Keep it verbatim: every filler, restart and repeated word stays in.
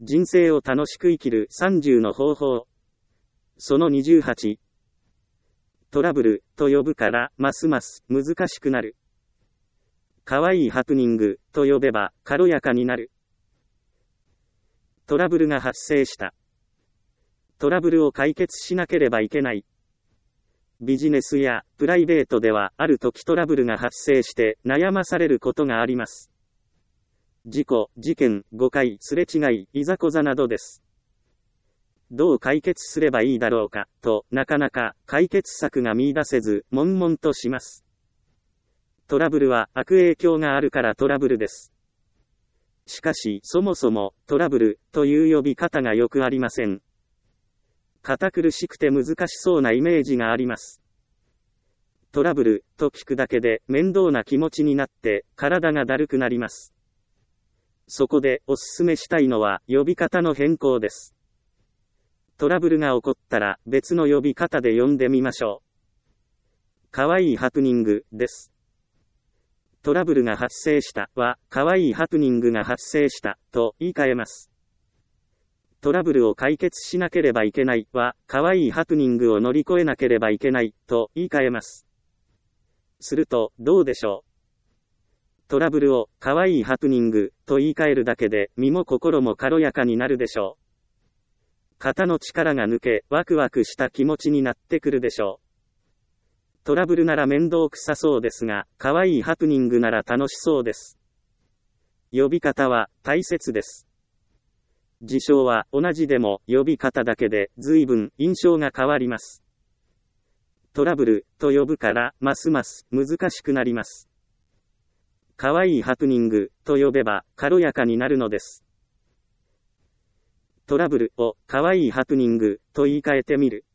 人生を楽しく生きるさんじゅうの方法。そのにじゅうはち。トラブルと呼ぶからますます難しくなる。かわいいハプニングと呼べば軽やかになる。トラブルが発生した。トラブルを解決しなければいけない。ビジネスやプライベートではある時トラブルが発生して悩まされることがあります。事故、事件、誤解、すれ違い、いざこざなどです。どう解決すればいいだろうか、となかなか解決策が見出せず、悶々とします。トラブルは悪影響があるからトラブルです。しかし、そもそもトラブルという呼び方がよくありません。堅苦しくて難しそうなイメージがあります。トラブルと聞くだけで面倒な気持ちになって体がだるくなります。そこでおすすめしたいのは呼び方の変更です。トラブルが起こったら別の呼び方で呼んでみましょう。かわいいハプニングです。トラブルが発生したは、かわいいハプニングが発生したと言い換えます。トラブルを解決しなければいけないは、かわいいハプニングを乗り越えなければいけないと言い換えます。すると、どうでしょう。トラブルをかわいいハプニングと言い換えるだけで身も心も軽やかになるでしょう。肩の力が抜け、ワクワクした気持ちになってくるでしょう。トラブルなら面倒くさそうですが、かわいいハプニングなら楽しそうです。呼び方は大切です。事象は同じでも呼び方だけで随分印象が変わります。トラブルと呼ぶからますます難しくなります。かわいいハプニングと呼べば軽やかになるのです。トラブルをかわいいハプニングと言い換えてみる。